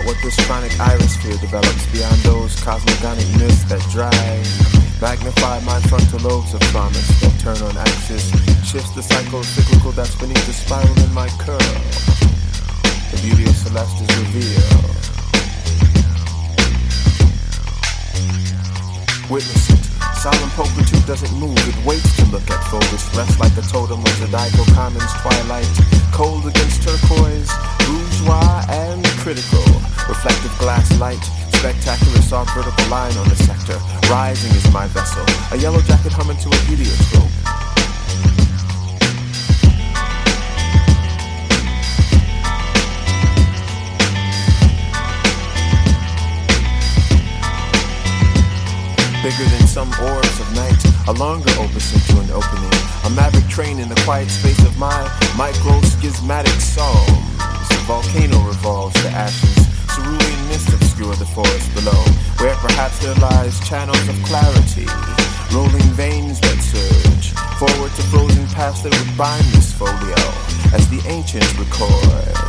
what this chronic irisphere develops beyond those cosmogonic myths that drive. Magnify my frontal lobes of promise that turn on axis, shifts the cycle cyclical that's beneath the spiral in my curl. The beauty of Celeste is revealed. Witness it. Solemn pulchritude doesn't move, it waits to look at Phobos, rest like a totem of Zodiacal Commons twilight, cold against turquoise, bourgeois and critical, reflective glass light, spectacular saw vertical line on the sector, rising is my vessel, a yellow jacket humming to a helioscope. Bigger than some orbs of night, a longer opus into an opening, a maverick train in the quiet space of my micro-schismatic psalms. A volcano revolves to ashes, cerulean mist obscure the forest below, where perhaps there lies channels of clarity, rolling veins that surge, forward to frozen past that would bind this folio, as the ancients record.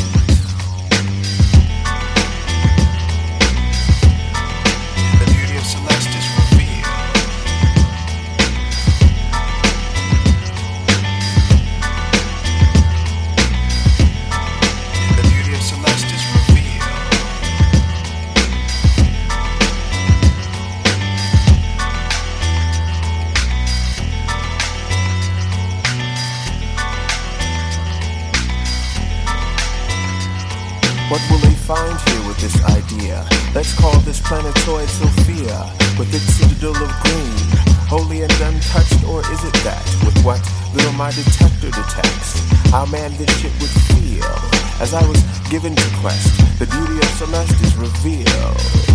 What will they find here with this idea? Let's call this planetoid Sophia, with its citadel of green, holy and untouched, or is it that, with what little my detector detects, how man this shit would feel, as I was given to quest, the beauty of Celeste is revealed.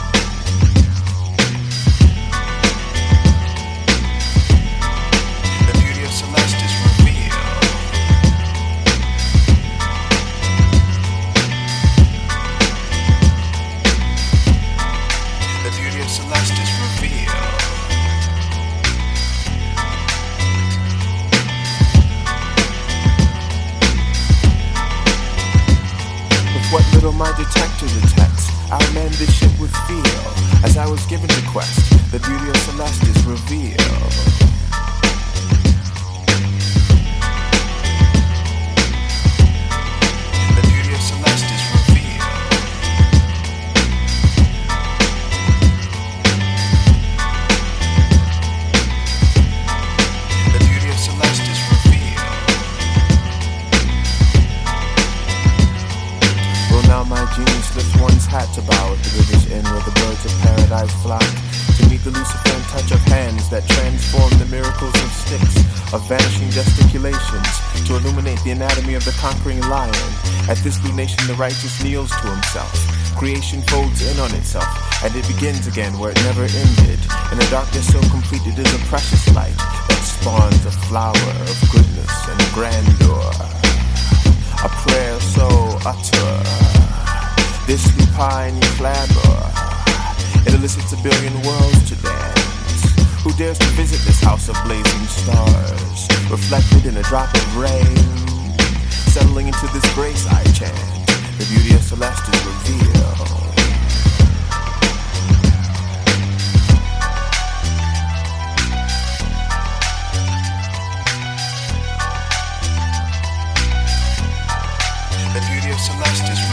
What little my detector detects, how man this shit would feel, as I was given to quest, the beauty of Celeste is revealed. The beauty of Celeste is revealed. The beauty of Celeste is revealed. Now my genius lifts one's hat to bow at the river's end where the birds of paradise flock to meet the Luciferian touch of hands that transform the miracles of sticks, of vanishing gesticulations, to illuminate the anatomy of the conquering lion. At this lunation the righteous kneels to himself. Creation folds in on itself, and it begins again where it never ended, in a darkness so complete it is a precious light that spawns a flower of goodness and grandeur, a prayer so utter, this lupine clamor, it elicits a billion worlds to dance. Who dares to visit this house of blazing stars, reflected in a drop of rain, settling into this grace I chant, the beauty of Celeste is revealed. The beauty of Celeste is